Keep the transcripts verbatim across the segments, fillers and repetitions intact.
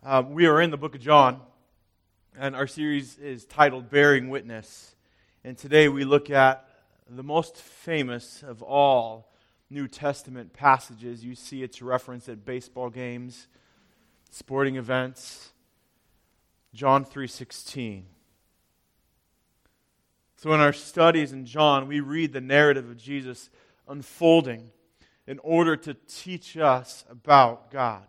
Uh, we are in the book of John, and our series is titled Bearing Witness. And today we look at the most famous of all New Testament passages. You see its reference at baseball games, sporting events, John three sixteen. So in our studies in John, we read the narrative of Jesus unfolding in order to teach us about God.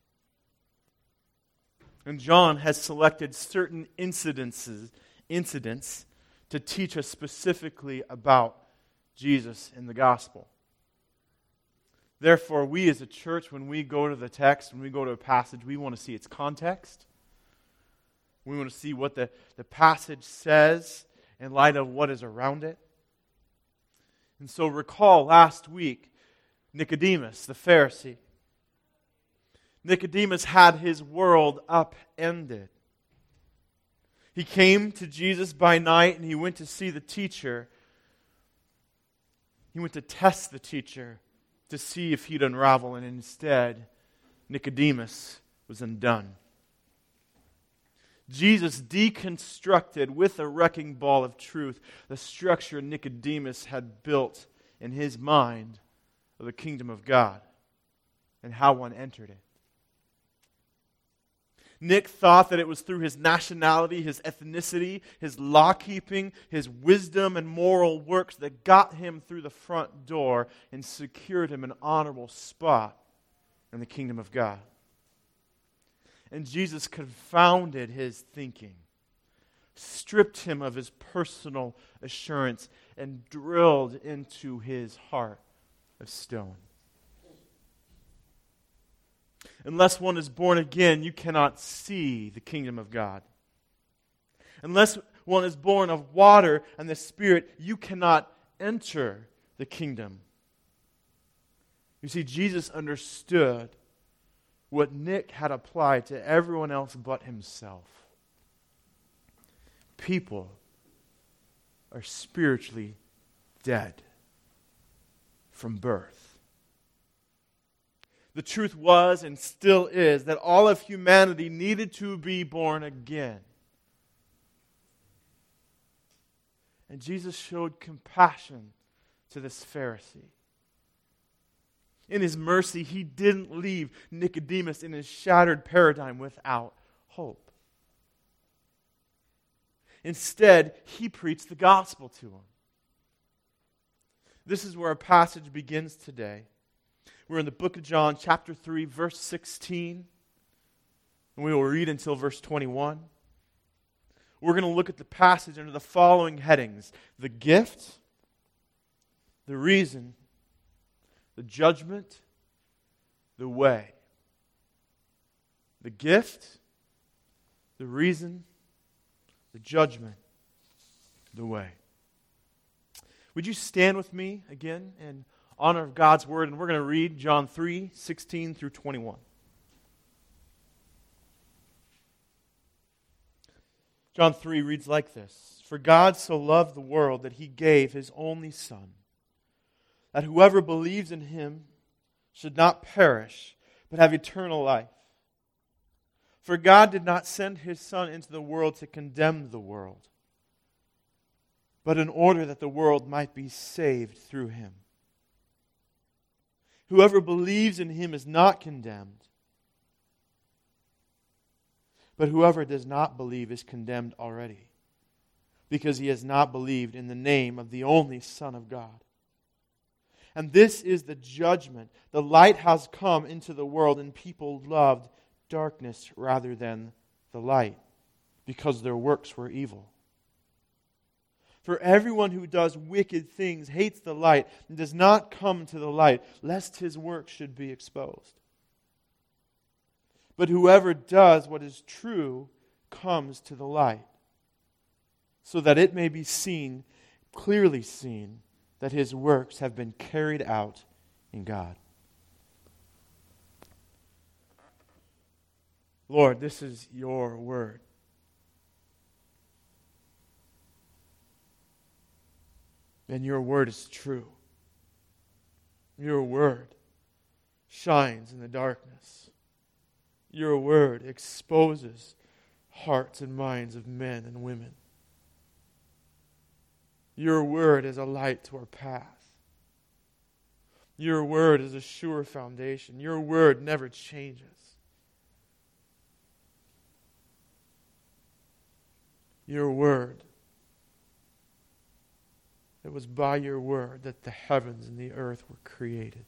And John has selected certain incidences, incidents to teach us specifically about Jesus in the gospel. Therefore, we as a church, when we go to the text, when we go to a passage, we want to see its context. We want to see what the, the passage says in light of what is around it. And so recall last week, Nicodemus, the Pharisee. Nicodemus had his world upended. He came to Jesus by night and he went to see the teacher. He went to test the teacher to see if he'd unravel, and instead, Nicodemus was undone. Jesus deconstructed with a wrecking ball of truth the structure Nicodemus had built in his mind of the kingdom of God and how one entered it. Nick thought that it was through his nationality, his ethnicity, his law-keeping, his wisdom and moral works that got him through the front door and secured him an honorable spot in the kingdom of God. And Jesus confounded his thinking, stripped him of his personal assurance, and drilled into his heart of stone. Unless one is born again, you cannot see the kingdom of God. Unless one is born of water and the Spirit, you cannot enter the kingdom. You see, Jesus understood what Nick had applied to everyone else but himself. People are spiritually dead from birth. The truth was and still is that all of humanity needed to be born again. And Jesus showed compassion to this Pharisee. In His mercy, He didn't leave Nicodemus in his shattered paradigm without hope. Instead, He preached the gospel to him. This is where our passage begins today. We're in the book of John, chapter three, verse sixteen. And we will read until verse twenty-one. We're going to look at the passage under the following headings: the gift, the reason, the judgment, the way. The gift, the reason, the judgment, the way. Would you stand with me again in honor of God's word? And we're going to read John three, sixteen through twenty-one. John three reads like this: For God so loved the world that He gave His only Son, that whoever believes in Him should not perish, but have eternal life. For God did not send His Son into the world to condemn the world, but in order that the world might be saved through Him. Whoever believes in Him is not condemned, but whoever does not believe is condemned already, because he has not believed in the name of the only Son of God. And this is the judgment. The light has come into the world, and people loved darkness rather than the light, because their works were evil. For everyone who does wicked things hates the light and does not come to the light, lest his work should be exposed. But whoever does what is true comes to the light, so that it may be seen, clearly seen, that his works have been carried out in God. Lord, this is your word. And your word is true. Your word shines in the darkness. Your word exposes hearts and minds of men and women. Your word is a light to our path. Your word is a sure foundation. Your word never changes. Your word, it was by your word that the heavens and the earth were created.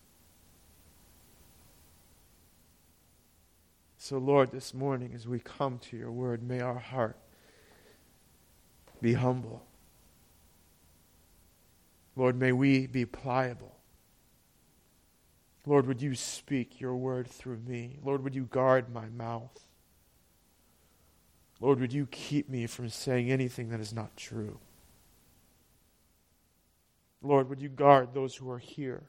So, Lord, this morning as we come to your word, may our heart be humble. Lord, may we be pliable. Lord, would you speak your word through me? Lord, would you guard my mouth? Lord, would you keep me from saying anything that is not true? Lord, would you guard those who are here?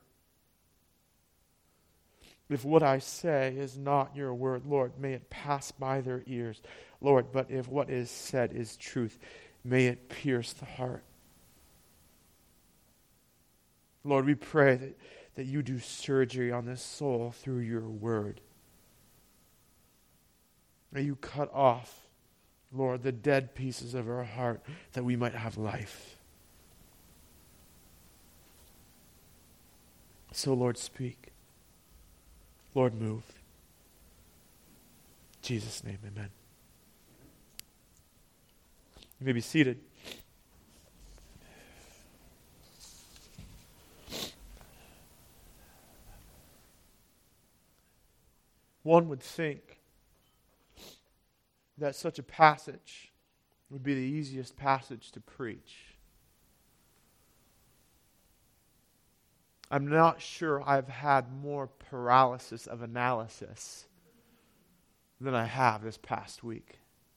If what I say is not your word, Lord, may it pass by their ears. Lord, but if what is said is truth, may it pierce the heart. Lord, we pray that, that you do surgery on this soul through your word. May you cut off, Lord, the dead pieces of our heart that we might have life. So, Lord, speak. Lord, move. In Jesus' name, amen. You may be seated. One would think that such a passage would be the easiest passage to preach. I'm not sure I've had more paralysis of analysis than I have this past week.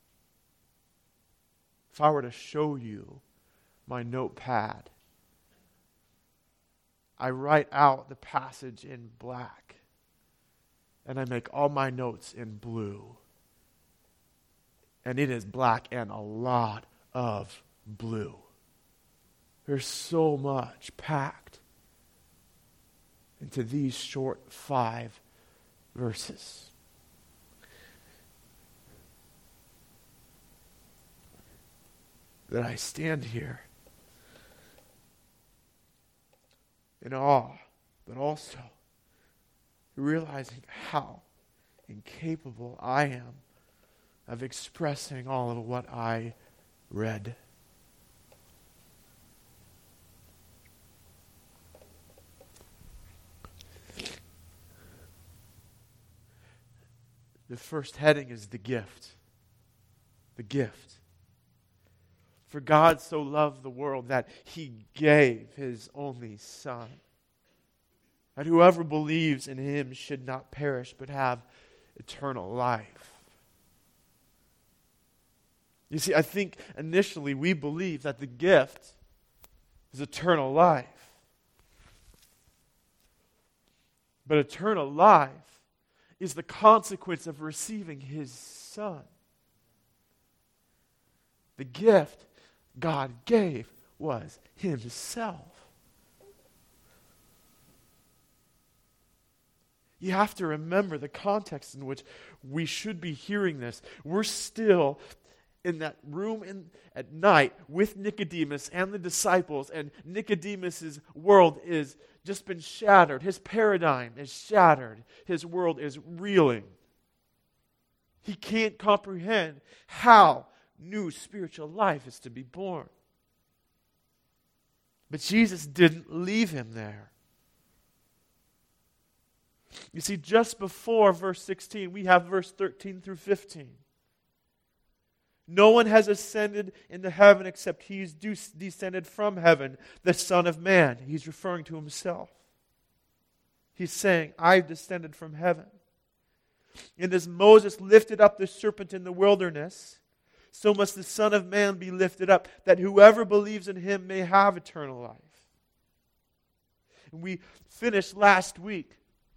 If I were to show you my notepad, I write out the passage in black, and I make all my notes in blue. And it is black and a lot of blue. There's so much packed into these short five verses. That I stand here in awe, but also realizing how incapable I am of expressing all of what I read. The first heading is the gift. The gift. For God so loved the world that He gave His only Son, that whoever believes in Him should not perish but have eternal life. You see, I think initially we believe that the gift is eternal life. But eternal life is the consequence of receiving His Son. The gift God gave was Himself. You have to remember the context in which we should be hearing this. We're still in that room in, at night with Nicodemus and the disciples, and Nicodemus' world is just been shattered. His paradigm is shattered. His world is reeling. He can't comprehend how new spiritual life is to be born. But Jesus didn't leave him there. You see, just before verse sixteen, we have verse thirteen through fifteen. No one has ascended into heaven except He's descended from heaven, the Son of Man. He's referring to Himself. He's saying, I've descended from heaven. And as Moses lifted up the serpent in the wilderness, so must the Son of Man be lifted up, that whoever believes in Him may have eternal life. And we finished last week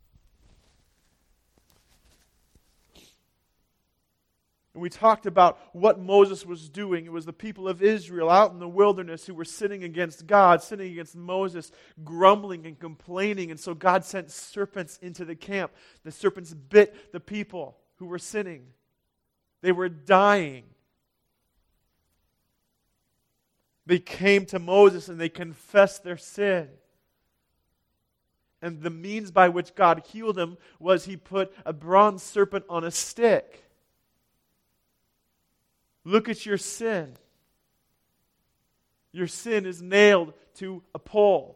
and we talked about what Moses was doing. It was the people of Israel out in the wilderness who were sinning against God, sinning against Moses, grumbling and complaining. And so God sent serpents into the camp. The serpents bit the people who were sinning. They were dying. They came to Moses and they confessed their sin. And the means by which God healed them was He put a bronze serpent on a stick. Look at your sin. Your sin is nailed to a pole.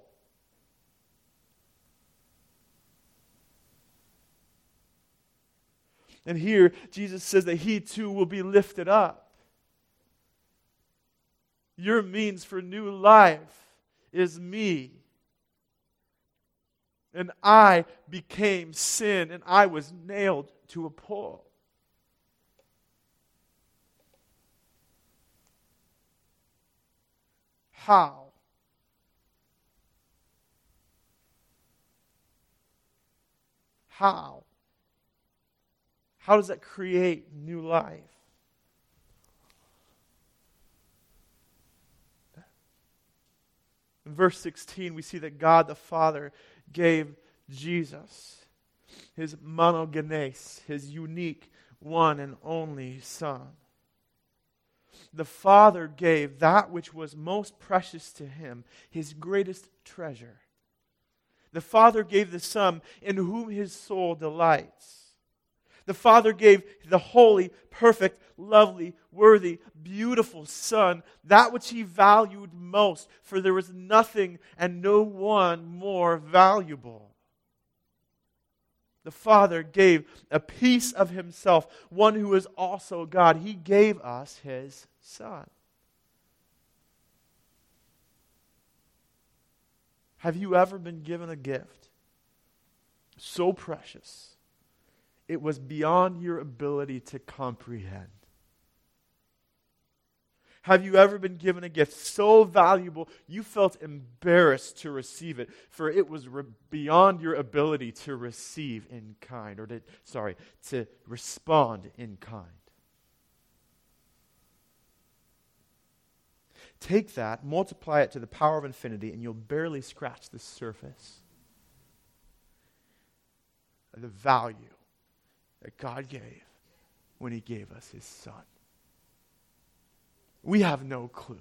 And here, Jesus says that He too will be lifted up. Your means for new life is me. And I became sin, and I was nailed to a pole. How? How? How does that create new life? In verse sixteen, we see that God the Father gave Jesus, His monogenes, His unique one and only Son. The Father gave that which was most precious to Him, His greatest treasure. The Father gave the Son in whom His soul delights. The Father gave the holy, perfect, lovely, worthy, beautiful Son that which He valued most, for there was nothing and no one more valuable. The Father gave a piece of Himself, one who is also God. He gave us His Son. Have you ever been given a gift so precious it was beyond your ability to comprehend? Have you ever been given a gift so valuable you felt embarrassed to receive it, for it was re- beyond your ability to receive in kind, or to, sorry, to respond in kind? Take that, multiply it to the power of infinity, and you'll barely scratch the surface of the value that God gave when He gave us His Son. We have no clue.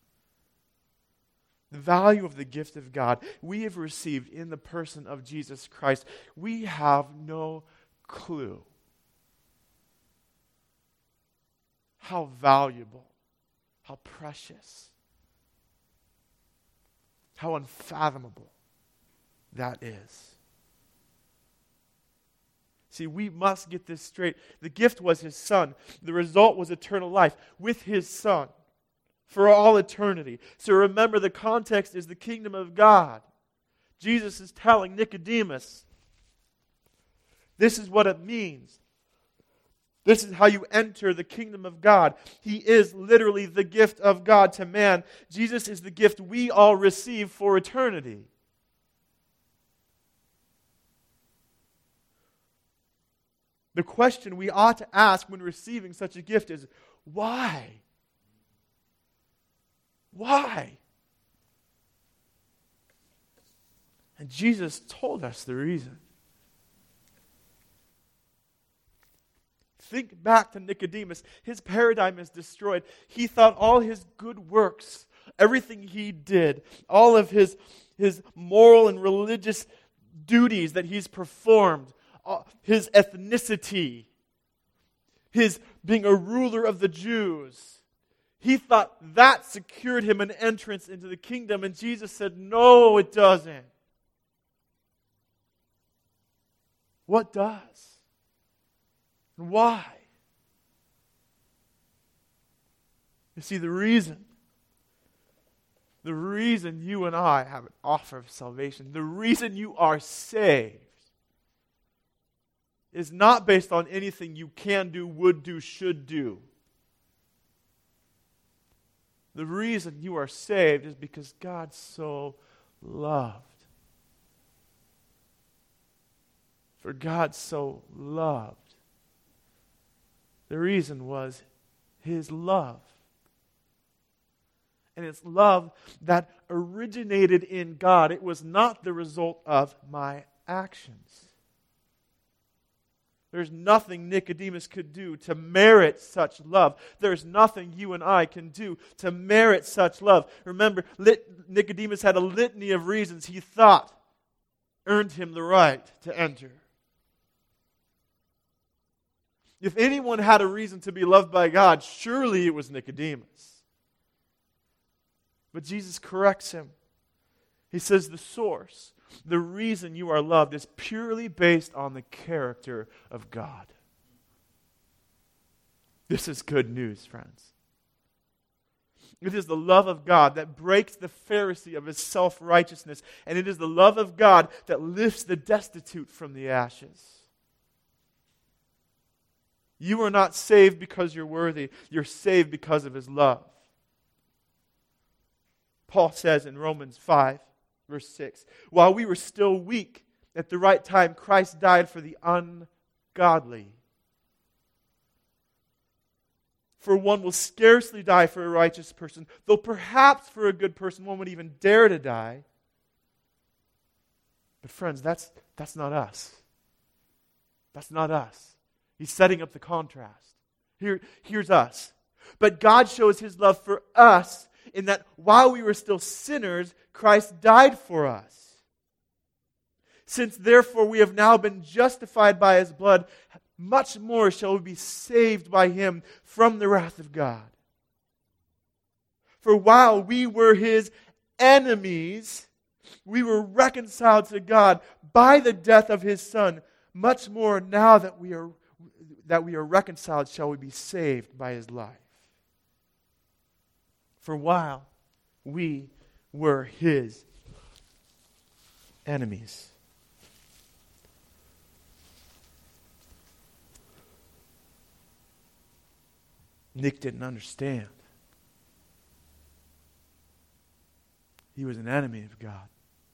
The value of the gift of God we have received in the person of Jesus Christ, we have no clue how valuable, how precious, how unfathomable that is. See, we must get this straight. The gift was His Son. The result was eternal life with His Son for all eternity. So remember, the context is the kingdom of God. Jesus is telling Nicodemus, this is what it means. This is how you enter the kingdom of God. He is literally the gift of God to man. Jesus is the gift we all receive for eternity. The question we ought to ask when receiving such a gift is, why? Why? And Jesus told us the reason. Think back to Nicodemus. His paradigm is destroyed. He thought all his good works, everything he did, all of his, his moral and religious duties that he's performed, his ethnicity, his being a ruler of the Jews, he thought that secured him an entrance into the kingdom. And Jesus said, no, it doesn't. What does? And why? You see, the reason, the reason you and I have an offer of salvation, the reason you are saved, is not based on anything you can do, would do, should do. The reason you are saved is because God so loved. For God so loved. The reason was His love. And it's love that originated in God. It was not the result of my actions. There's nothing Nicodemus could do to merit such love. There's nothing you and I can do to merit such love. Remember, lit- Nicodemus had a litany of reasons he thought earned him the right to enter. If anyone had a reason to be loved by God, surely it was Nicodemus. But Jesus corrects him. He says the source, the reason you are loved is purely based on the character of God. This is good news, friends. It is the love of God that breaks the Pharisee of his self-righteousness, and it is the love of God that lifts the destitute from the ashes. You are not saved because you're worthy. You're saved because of His love. Paul says in Romans five, verse six, while we were still weak, at the right time, Christ died for the ungodly. For one will scarcely die for a righteous person, though perhaps for a good person one would even dare to die. But friends, that's, that's not us. That's not us. He's setting up the contrast. Here, here's us. But God shows His love for us in that while we were still sinners, Christ died for us. Since therefore we have now been justified by His blood, much more shall we be saved by Him from the wrath of God. For while we were His enemies, we were reconciled to God by the death of His Son. Much more now that we are that we are reconciled shall we be saved by His life. For while we were His enemies. Nick didn't understand. He was an enemy of God.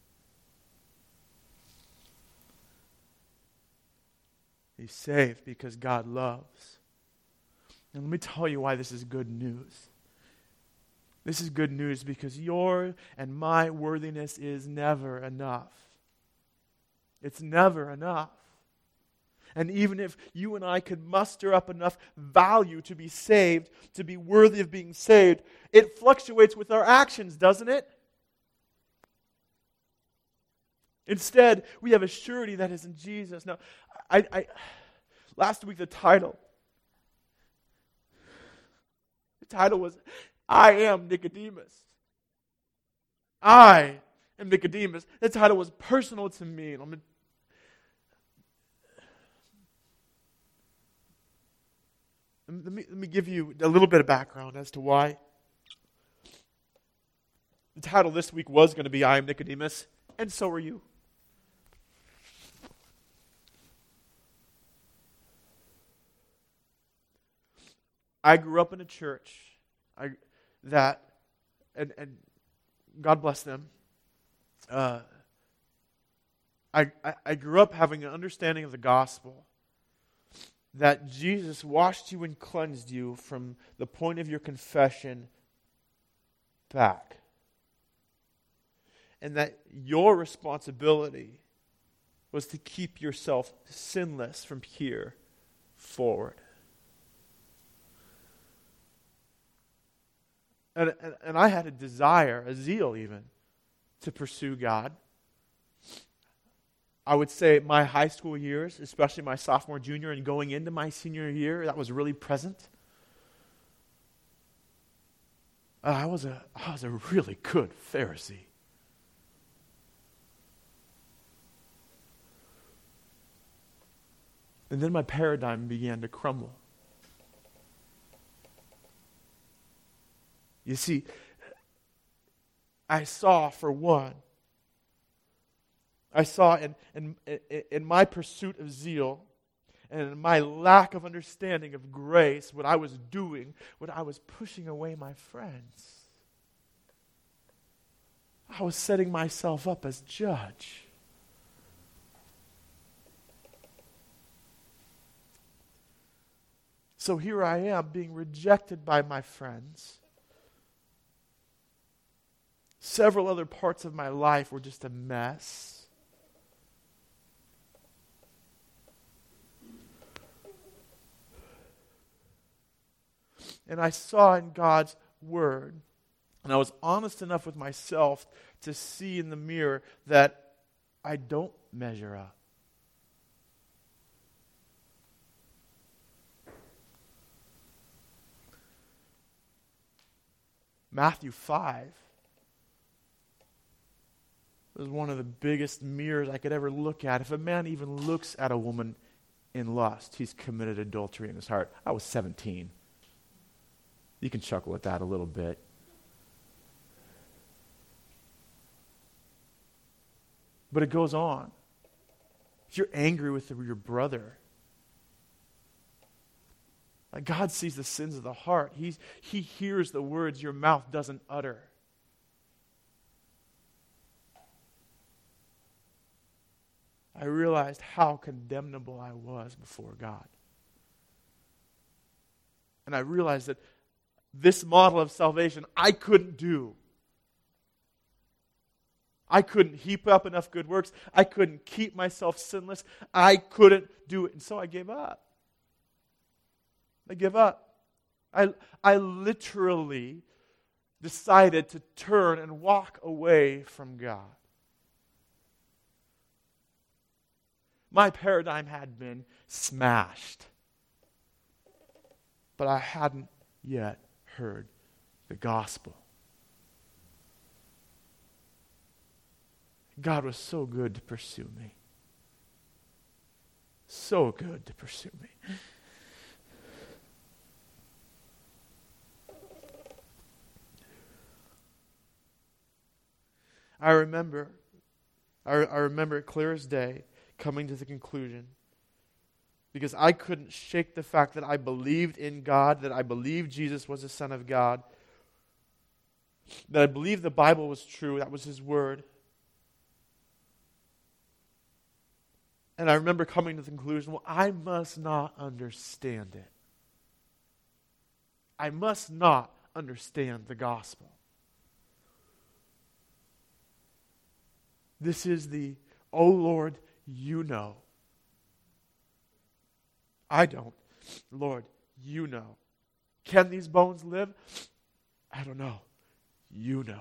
He's saved because God loves. And let me tell you why this is good news. This is good news because your and my worthiness is never enough. It's never enough. And even if you and I could muster up enough value to be saved, to be worthy of being saved, it fluctuates with our actions, doesn't it? Instead, we have a surety that is in Jesus. Now, I, I last week the title, the title was, I am Nicodemus. I am Nicodemus. The title was personal to me. And I'm gonna, let me, let me give you a little bit of background as to why. The title this week was going to be I am Nicodemus, and so are you. I grew up in a church I, that, and, and God bless them, uh, I, I, I grew up having an understanding of the gospel that Jesus washed you and cleansed you from the point of your confession back. And that your responsibility was to keep yourself sinless from here forward. And, and, and I had a desire, a zeal even, to pursue God. I would say my high school years, especially my sophomore, junior, and going into my senior year, that was really present. Uh, I was a I was a really good Pharisee. And then my paradigm began to crumble. You see, I saw, for one, I saw in, in, in my pursuit of zeal and in my lack of understanding of grace, what I was doing, what I was pushing away my friends. I was setting myself up as judge. So here I am being rejected by my friends. Several other parts of my life were just a mess. And I saw in God's Word, and I was honest enough with myself to see in the mirror that I don't measure up. Matthew five was one of the biggest mirrors I could ever look at. If a man even looks at a woman in lust, he's committed adultery in his heart. I was seventeen. You can chuckle at that a little bit. But it goes on. If you're angry with your brother, like God sees the sins of the heart. He's, he hears the words your mouth doesn't utter. I realized how condemnable I was before God. And I realized that this model of salvation I couldn't do. I couldn't heap up enough good works. I couldn't keep myself sinless. I couldn't do it. And so I gave up. I give up. I, I literally decided to turn and walk away from God. My paradigm had been smashed. But I hadn't yet heard the gospel. God was so good to pursue me. So good to pursue me. I remember, I, I remember it clear as day, coming to the conclusion, because I couldn't shake the fact that I believed in God, that I believed Jesus was the Son of God, that I believed the Bible was true, that was His Word. And I remember coming to the conclusion, well, I must not understand it. I must not understand the gospel. This is the, oh Lord, you know. I don't. Lord, you know. Can these bones live? I don't know. You know.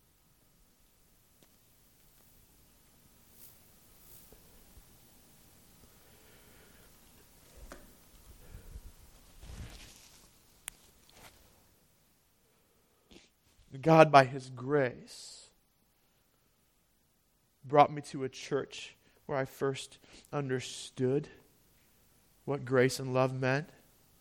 God, by His grace, brought me to a church where I first understood what grace and love meant.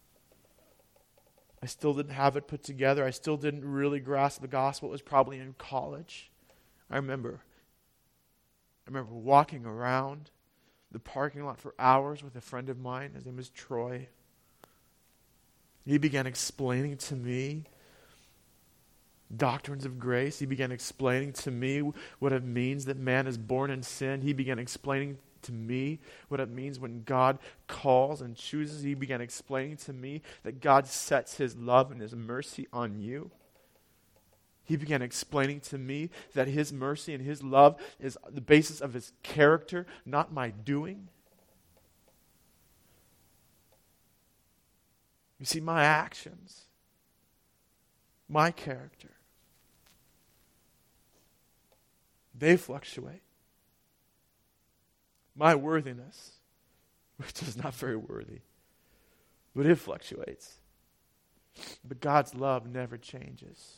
I still didn't have it put together. I still didn't really grasp the gospel. It was probably in college. I remember, I remember walking around the parking lot for hours with a friend of mine. His name was Troy. He began explaining to me doctrines of grace. He began explaining to me what it means that man is born in sin. He began explaining to me what it means when God calls and chooses. He began explaining to me that God sets His love and His mercy on you. He began explaining to me that His mercy and His love is the basis of His character, not my doing. You see, my actions, my character, they fluctuate. My worthiness, which is not very worthy, but it fluctuates. But God's love never changes.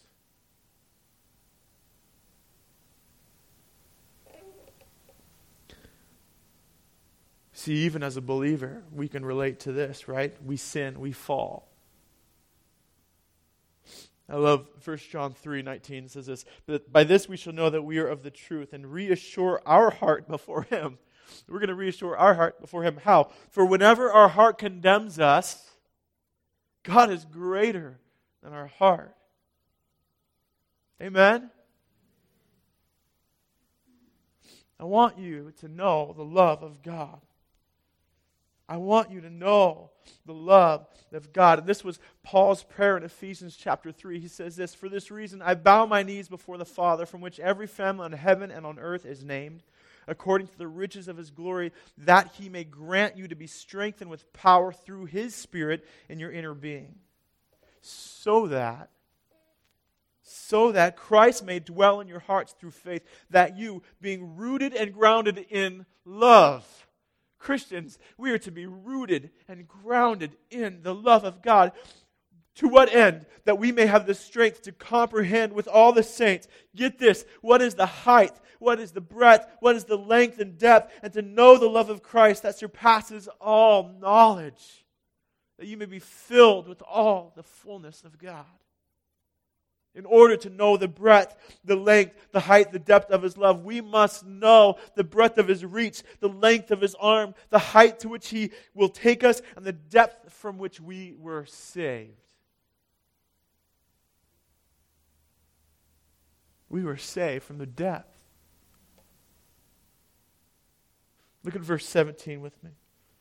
See, even as a believer, we can relate to this, right? We sin, we fall. I love First John three nineteen. It says this, but by this we shall know that we are of the truth and reassure our heart before Him. We're going to reassure our heart before Him. How? For whenever our heart condemns us, God is greater than our heart. Amen? I want you to know the love of God. I want you to know the love of God. And this was Paul's prayer in Ephesians chapter three. He says this, for this reason I bow my knees before the Father, from which every family on heaven and on earth is named, according to the riches of His glory, that He may grant you to be strengthened with power through His Spirit in your inner being, so that, so that Christ may dwell in your hearts through faith, that you, being rooted and grounded in love. Christians, we are to be rooted and grounded in the love of God. To what end? That we may have the strength to comprehend with all the saints. Get this, what is the height? What is the breadth? What is the length and depth? And to know the love of Christ that surpasses all knowledge. That you may be filled with all the fullness of God. In order to know the breadth, the length, the height, the depth of His love, we must know the breadth of His reach, the length of His arm, the height to which He will take us, and the depth from which we were saved. We were saved from the depth. Look at verse seventeen with me.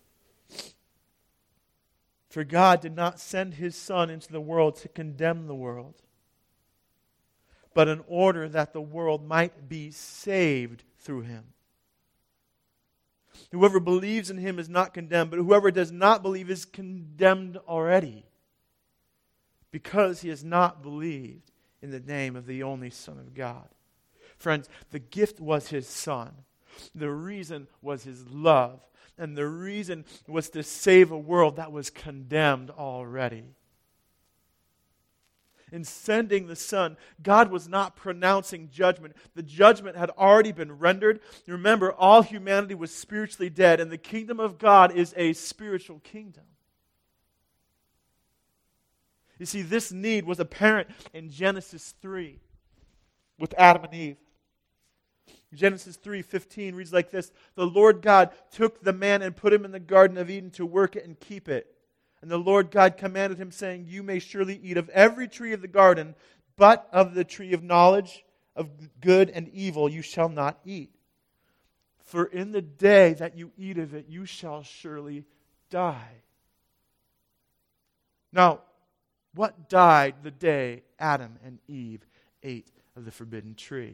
For God did not send His Son into the world to condemn the world, but in order that the world might be saved through Him. Whoever believes in Him is not condemned, but whoever does not believe is condemned already, because he has not believed in the name of the only Son of God. Friends, the gift was His Son. The reason was His love. And the reason was to save a world that was condemned already. In sending the Son, God was not pronouncing judgment. The judgment had already been rendered. Remember, all humanity was spiritually dead, and the kingdom of God is a spiritual kingdom. You see, this need was apparent in Genesis three with Adam and Eve. Genesis three fifteen reads like this: The Lord God took the man and put him in the Garden of Eden to work it and keep it. And the Lord God commanded him, saying, You may surely eat of every tree of the garden, but of the tree of knowledge of good and evil you shall not eat. For in the day that you eat of it, you shall surely die. Now, what died the day Adam and Eve ate of the forbidden tree?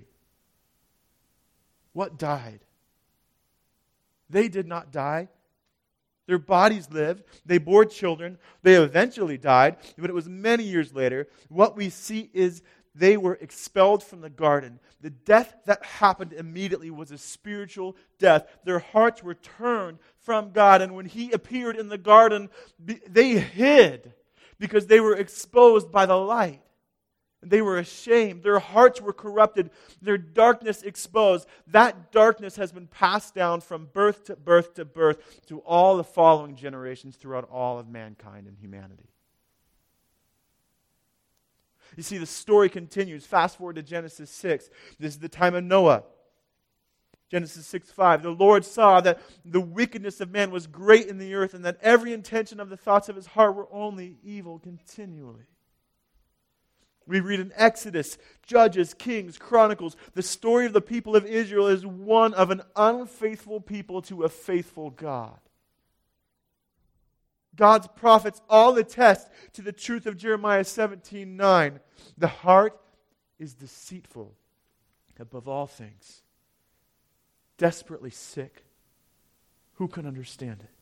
What died? They did not die. Their bodies lived. They bore children. They eventually died, but it was many years later. What we see is they were expelled from the garden. The death that happened immediately was a spiritual death. Their hearts were turned from God, and when He appeared in the garden, they hid because they were exposed by the light. They were ashamed. Their hearts were corrupted. Their darkness exposed. That darkness has been passed down from birth to birth to birth to all the following generations throughout all of mankind and humanity. You see, the story continues. Fast forward to Genesis six. This is the time of Noah. Genesis six five. The Lord saw that the wickedness of man was great in the earth, and that every intention of the thoughts of his heart were only evil continually. We read in Exodus, Judges, Kings, Chronicles, the story of the people of Israel is one of an unfaithful people to a faithful God. God's prophets all attest to the truth of Jeremiah seventeen nine. The heart is deceitful above all things, desperately sick. Who can understand it?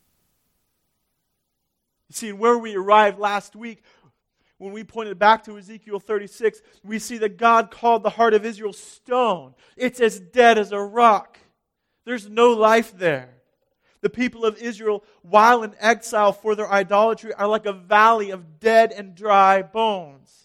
You see, where we arrived last week, when we pointed back to Ezekiel thirty-six, we see that God called the heart of Israel stone. It's as dead as a rock. There's no life there. The people of Israel, while in exile for their idolatry, are like a valley of dead and dry bones.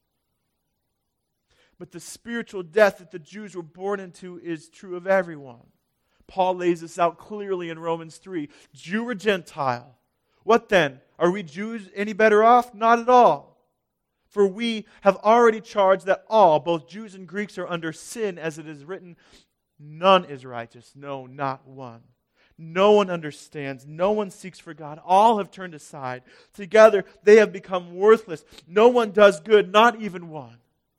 But the spiritual death that the Jews were born into is true of everyone. Paul lays this out clearly in Romans three. Jew or Gentile? What then? Are we Jews any better off? Not at all. For we have already charged that all, both Jews and Greeks, are under sin, as it is written, none is righteous, no, not one. No one understands, no one seeks for God. All have turned aside. Together they have become worthless. No one does good, not even one.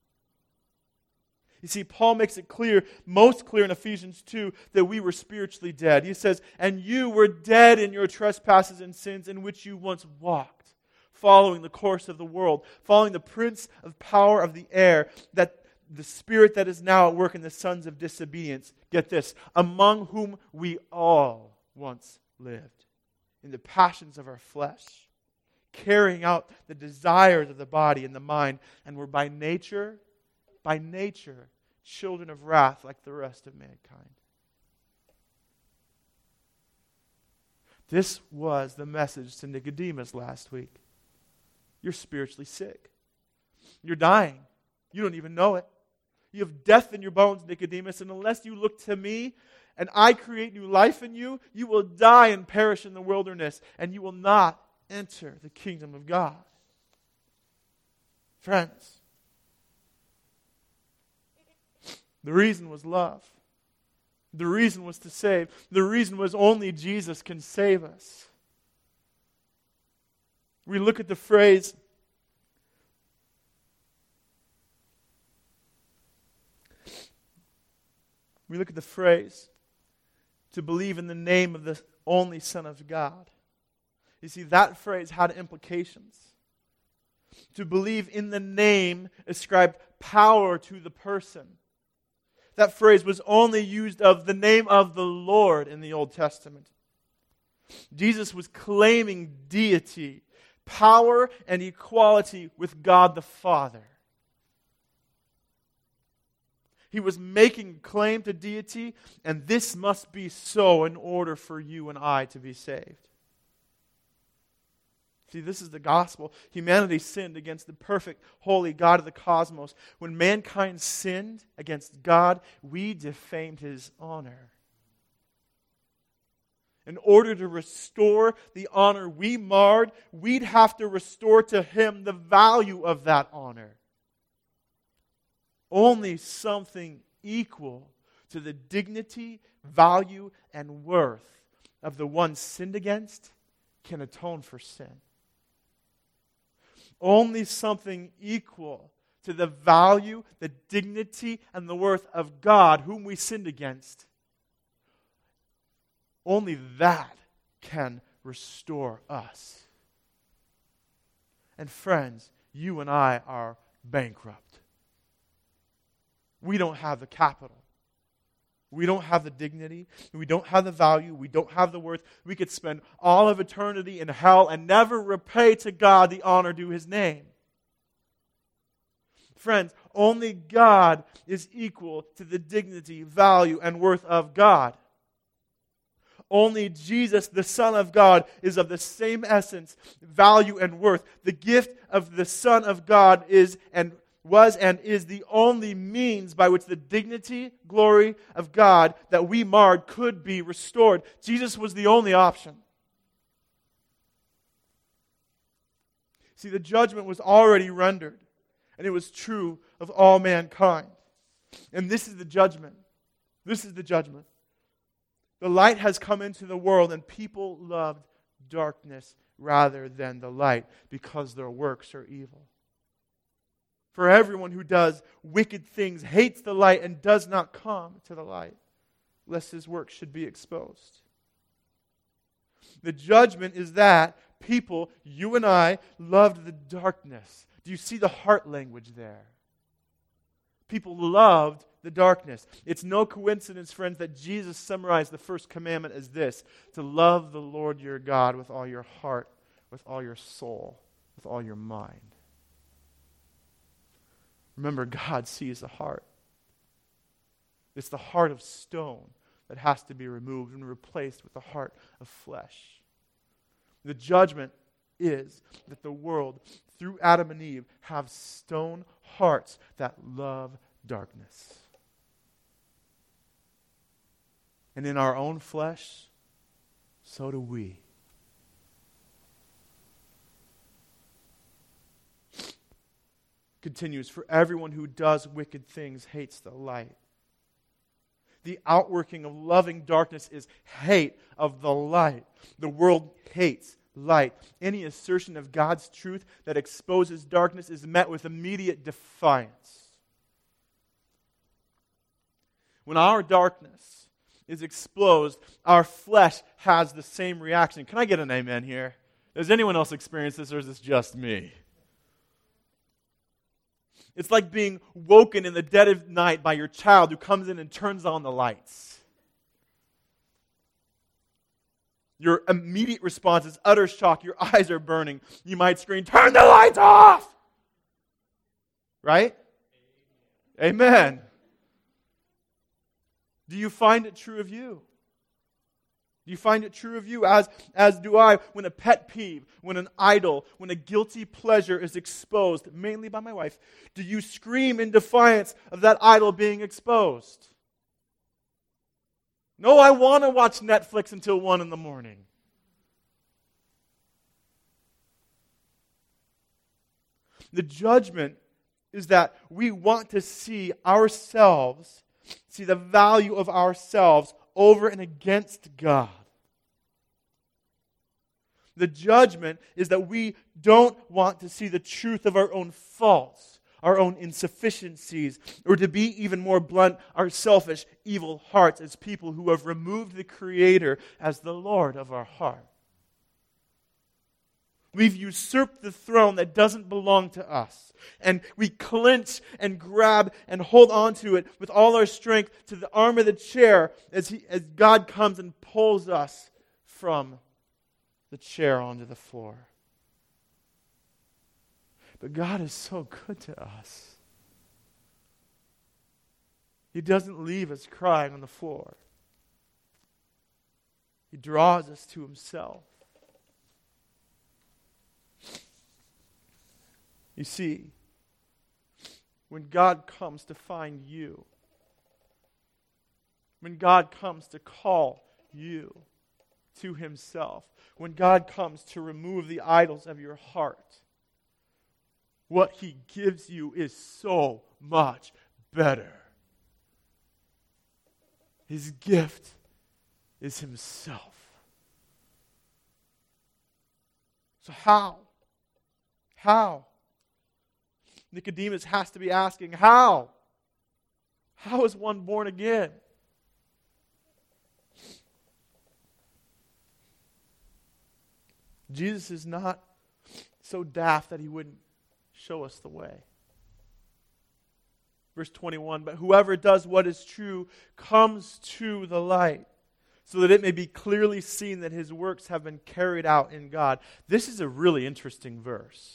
You see, Paul makes it clear, most clear in Ephesians two, that we were spiritually dead. He says, and you were dead in your trespasses and sins in which you once walked, following the course of the world, following the prince of power of the air, that the spirit that is now at work in the sons of disobedience. Get this, among whom we all once lived, in the passions of our flesh, carrying out the desires of the body and the mind, and we're by nature, by nature, children of wrath like the rest of mankind. This was the message to Nicodemus last week. You're spiritually sick. You're dying. You don't even know it. You have death in your bones, Nicodemus, and unless you look to me and I create new life in you, you will die and perish in the wilderness, and you will not enter the kingdom of God. Friends, the reason was love. The reason was to save. The reason was only Jesus can save us. We look at the phrase, we look at the phrase, to believe in the name of the only Son of God. You see, that phrase had implications. To believe in the name ascribed power to the person. That phrase was only used of the name of the Lord in the Old Testament. Jesus was claiming deity, power, and equality with God the Father. He was making a claim to deity, and this must be so in order for you and I to be saved. See, this is the gospel. Humanity sinned against the perfect, holy God of the cosmos. When mankind sinned against God, we defamed His honor. In order to restore the honor we marred, we'd have to restore to Him the value of that honor. Only something equal to the dignity, value, and worth of the one sinned against can atone for sin. Only something equal to the value, the dignity, and the worth of God, whom we sinned against. Only that can restore us. And friends, you and I are bankrupt. We don't have the capital. We don't have the dignity. We don't have the value. We don't have the worth. We could spend all of eternity in hell and never repay to God the honor due His name. Friends, only God is equal to the dignity, value, and worth of God. Only Jesus, the Son of God, is of the same essence, value, and worth. The gift of the Son of God is and was and is the only means by which the dignity, glory of God that we marred could be restored. Jesus was the only option. See, the judgment was already rendered, and it was true of all mankind. And this is the judgment. This is the judgment. The light has come into the world, and people loved darkness rather than the light because their works are evil. For everyone who does wicked things hates the light and does not come to the light, lest his work should be exposed. The judgment is that people, you and I, loved the darkness. Do you see the heart language there? People loved the darkness. It's no coincidence, friends, that Jesus summarized the first commandment as this: to love the Lord your God with all your heart, with all your soul, with all your mind. Remember, God sees the heart. It's the heart of stone that has to be removed and replaced with the heart of flesh. The judgment is that the world, through Adam and Eve, have stone hearts that love darkness. And in our own flesh, so do we. Continues, for everyone who does wicked things hates the light. The outworking of loving darkness is hate of the light. The world hates light. Any assertion of God's truth that exposes darkness is met with immediate defiance. When our darkness is exposed, our flesh has the same reaction. Can I get an amen here? Does anyone else experience this, or is this just me? It's like being woken in the dead of night by your child who comes in and turns on the lights. Your immediate response is utter shock. Your eyes are burning. You might scream, "Turn the lights off!" Right? Amen. Do you find it true of you? Do you find it true of you, as, as do I, when a pet peeve, when an idol, when a guilty pleasure is exposed, mainly by my wife, do you scream in defiance of that idol being exposed? No, I want to watch Netflix until one in the morning. The judgment is that we want to see ourselves, see the value of ourselves over and against God. The judgment is that we don't want to see the truth of our own faults, our own insufficiencies, or to be even more blunt, our selfish, evil hearts as people who have removed the Creator as the Lord of our heart. We've usurped the throne that doesn't belong to us. And we clench and grab and hold on to it with all our strength to the arm of the chair as, he, as God comes and pulls us from the chair onto the floor. But God is so good to us. He doesn't leave us crying on the floor. He draws us to Himself. You see, when God comes to find you, when God comes to call you to Himself, when God comes to remove the idols of your heart, what He gives you is so much better. His gift is Himself. So how? How? Nicodemus has to be asking, how? How is one born again? Jesus is not so daft that He wouldn't show us the way. Verse twenty-one, but whoever does what is true comes to the light, so that it may be clearly seen that his works have been carried out in God. This is a really interesting verse.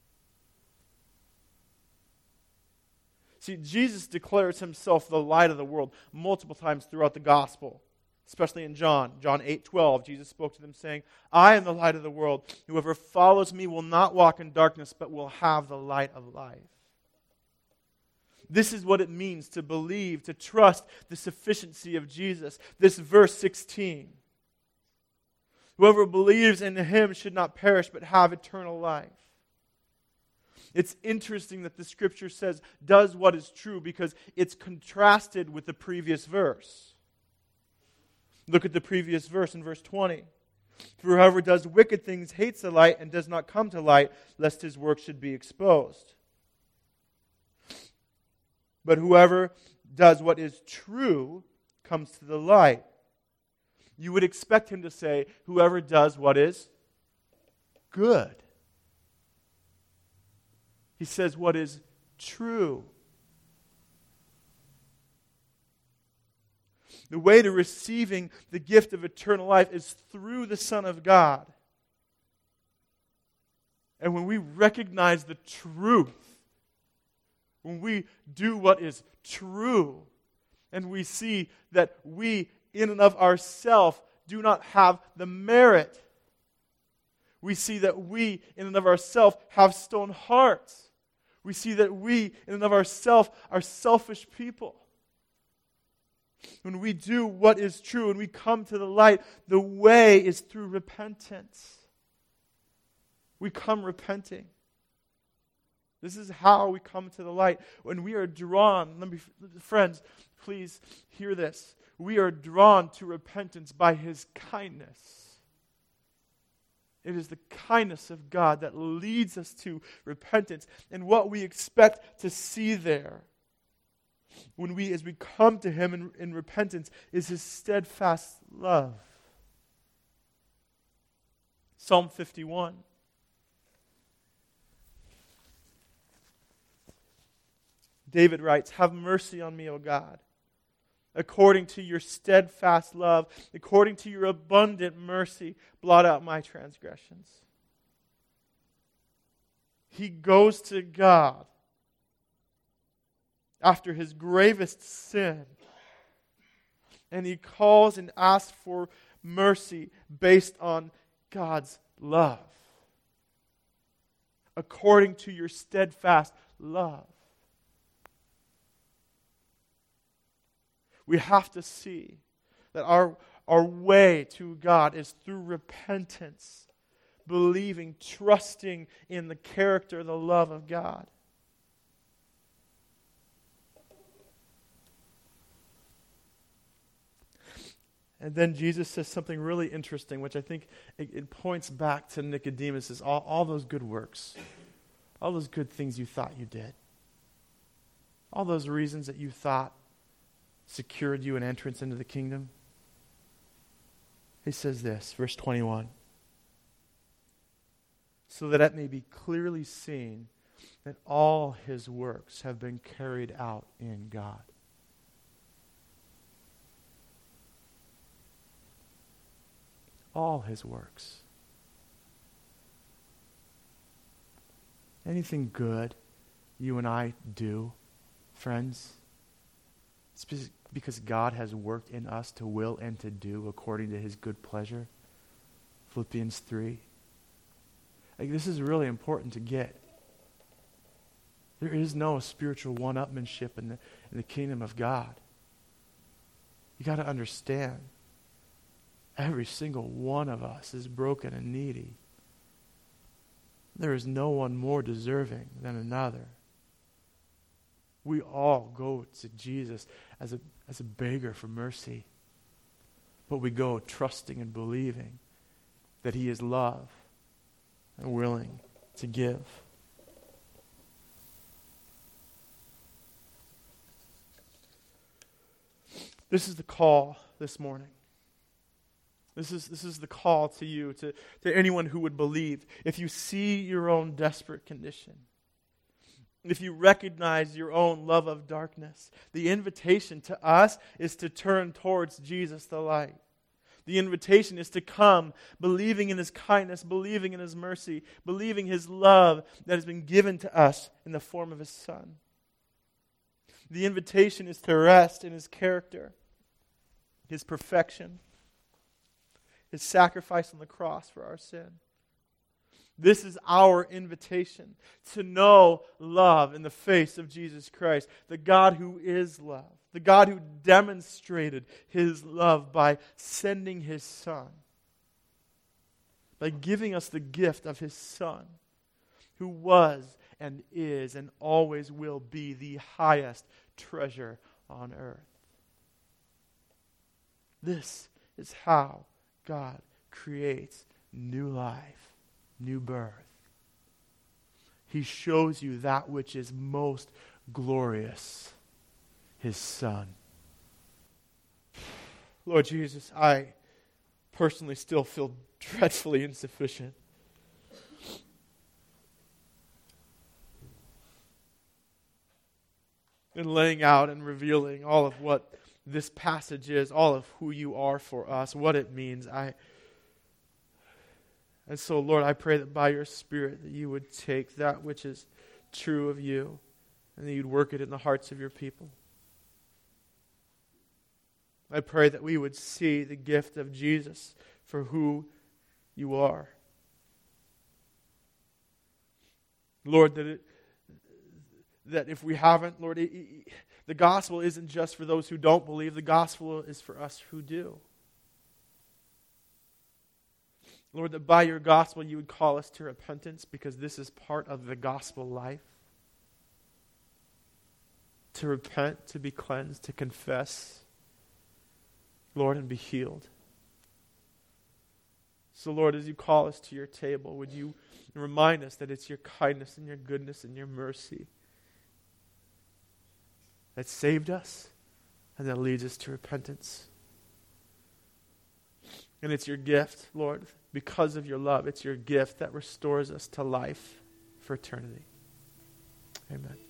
See, Jesus declares Himself the light of the world multiple times throughout the gospel, especially in John. John eight twelve, Jesus spoke to them saying, "I am the light of the world. Whoever follows me will not walk in darkness, but will have the light of life." This is what it means to believe, to trust the sufficiency of Jesus. This verse sixteen. Whoever believes in Him should not perish, but have eternal life. It's interesting that the Scripture says, does what is true, because it's contrasted with the previous verse. Look at the previous verse in verse twenty. For whoever does wicked things hates the light and does not come to light, lest his work should be exposed. But whoever does what is true comes to the light. You would expect him to say, whoever does what is good. He says what is true. The way to receiving the gift of eternal life is through the Son of God. And when we recognize the truth, when we do what is true, and we see that we in and of ourselves do not have the merit, we see that we in and of ourselves have stone hearts. We see that we in and of ourselves are selfish people. When we do what is true and we come to the light, the way is through repentance. We come repenting. This is how we come to the light. When we are drawn, let me, friends, please hear this. We are drawn to repentance by His kindness. It is the kindness of God that leads us to repentance. And what we expect to see there, when we, as we come to Him in, in repentance, is His steadfast love. Psalm fifty-one. David writes, "Have mercy on me, O God, according to your steadfast love, according to your abundant mercy, blot out my transgressions. He goes to God after his gravest sin, and he calls and asks for mercy based on God's love, according to your steadfast love. We have to see that our, our way to God is through repentance, believing, trusting in the character, the love of God. And then Jesus says something really interesting, which I think it, it points back to Nicodemus' all, all those good works, all those good things you thought you did, all those reasons that you thought secured you an entrance into the kingdom. He says this, verse twenty-one, so that it may be clearly seen that all his works have been carried out in God. All his works. Anything good you and I do, friends, it's because God has worked in us to will and to do according to his good pleasure. Philippians three. Like, this is really important to get. There is no spiritual one-upmanship in the, in the kingdom of God. You got to understand, every single one of us is broken and needy. There is no one more deserving than another. We all go to Jesus as a, as a beggar for mercy. But we go trusting and believing that he is love and willing to give. This is the call this morning. This is, this is the call to you, to, to anyone who would believe. If you see your own desperate condition, if you recognize your own love of darkness, the invitation to us is to turn towards Jesus the light. The invitation is to come believing in his kindness, believing in his mercy, believing his love that has been given to us in the form of his Son. The invitation is to rest in his character, his perfection, his sacrifice on the cross for our sin. This is our invitation to know love in the face of Jesus Christ, the God who is love, the God who demonstrated his love by sending his Son, by giving us the gift of his Son, who was and is and always will be the highest treasure on earth. This is how God creates new life, new birth. He shows you that which is most glorious, his Son. Lord Jesus, I personally still feel dreadfully insufficient. In laying out and revealing all of what this passage is, all of who you are for us, what it means. I And so, Lord, I pray that by your Spirit that you would take that which is true of you and that you'd work it in the hearts of your people. I pray that we would see the gift of Jesus for who you are. Lord, that it, that if we haven't, Lord, it, it, the gospel isn't just for those who don't believe. The gospel is for us who do. Lord, that by your gospel you would call us to repentance, because this is part of the gospel life. To repent, to be cleansed, to confess, Lord, and be healed. So, Lord, as you call us to your table, would you remind us that it's your kindness and your goodness and your mercy that saved us and that leads us to repentance. And it's your gift, Lord, because of your love. It's your gift that restores us to life for eternity. Amen.